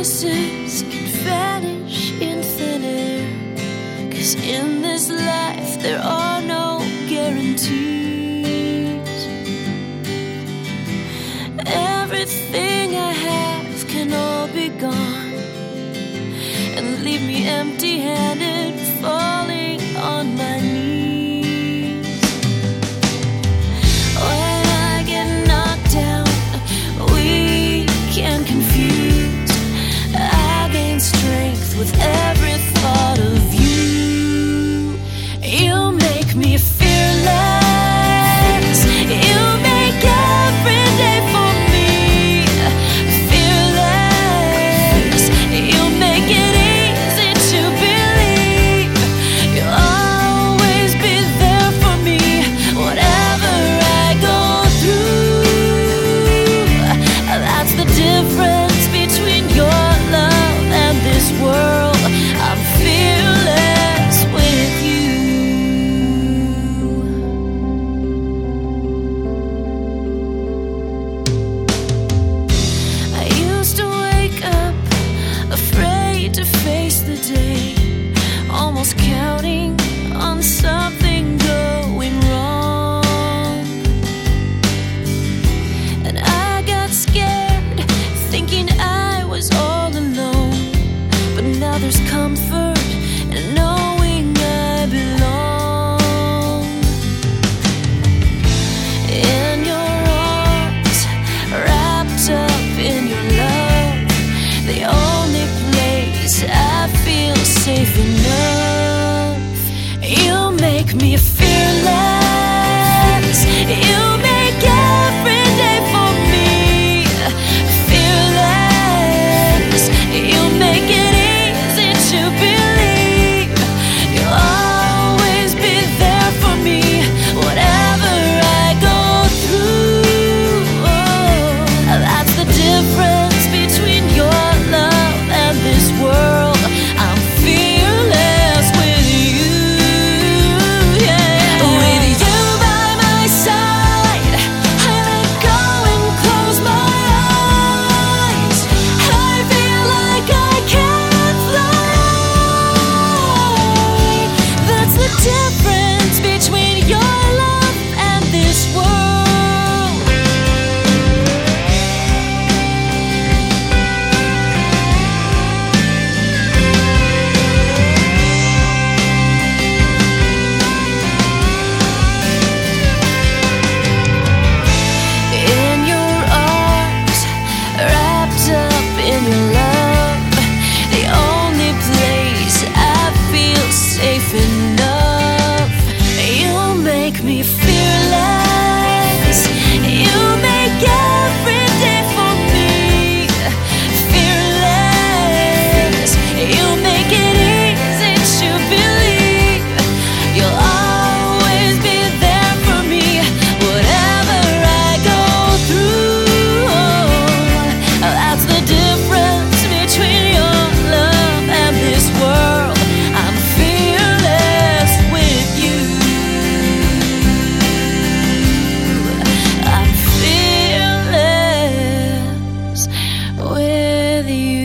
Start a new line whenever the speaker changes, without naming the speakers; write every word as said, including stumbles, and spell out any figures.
promises can vanish in thin air, 'cause in this life there are no guarantees. Everything I have can all be gone and leave me empty-handed, falling on my knees. When I get knocked down, weak and confused, I gain strength with every thought of you. You make me fearless. You make every day for me fearless. You make it easy to believe you'll always be there for me, whatever I go through. That's the difference between your love and this world. I'm fearless with you. I used to wake up afraid to face the day, almost counting on something going wrong. And I got scared, thinking I was all alone. But now there's comfort in knowing I belong in your arms, wrapped up in your love, the only place I feel safe enough. You make me fearless. You make every day for me fearless. You make it easy to believe you'll always be there for me, whatever I go through. Oh, that's the difference between your love and this world. I'm fearless with you, yeah. With you by my side, I let go and close my eyes. I feel like I can fly. That's the difference between your love and this world. In your arms, wrapped up in your love, the only place I feel safe enough. You make me fearless. You make every day for me fearless. You make it easy to believe you'll always be there for me, whatever I go through. That's the difference between your love and this world. I'm fearless with you. I'm fearless with you.